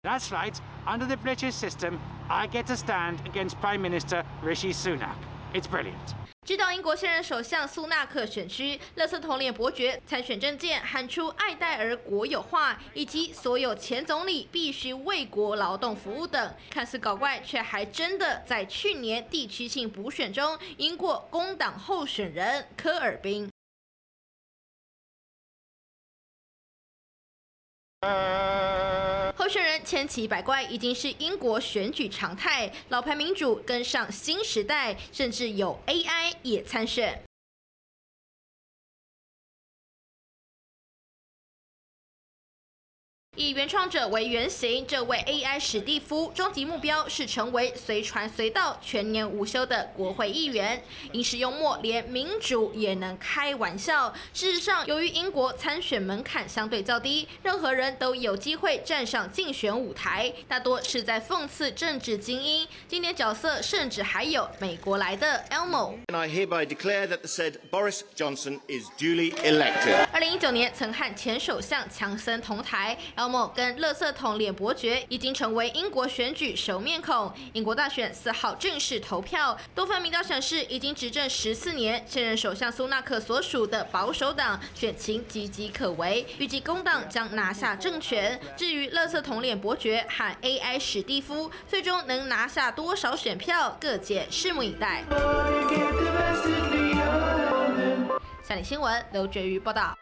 That's right. Under the British system, I get to stand against Prime Minister Rishi Sunak. It's brilliant. 知道英国现任首相苏纳克选区，垃圾桶脸伯爵参选政见喊出爱戴儿国有化，以及所有前总理必须为国劳动服务等，看似搞怪，却还真的在去年地区性补选中赢过工党候选人科尔宾。候选人千奇百怪，已经是英国选举常态。老牌民主跟上新时代，甚至有 AI 也参选。以原创者为原型，这位 AI 史蒂夫终极目标是成为随传随到、全年无休的国会议员。英式幽默，连民主也能开玩笑。事实上，由于英国参选门槛相对较低，任何人都有机会站上竞选舞台，大多是在讽刺政治精英。经典角色甚至还有美国来的 Elmo。I hereby declare that the said Boris Johnson is duly elected。2019年曾和前首相强森同台。Elmo 跟垃圾桶脸伯爵已经成为英国选举熟面孔。英国大选4号正式投票，多份民调显示，已经执政14年，现任首相苏纳克所属的保守党选情岌岌可危，预计工党将拿下政权。至于垃圾桶脸伯爵和 AI 史蒂夫，最终能拿下多少选票，各界拭目以待。下里新闻，刘觉瑜报道。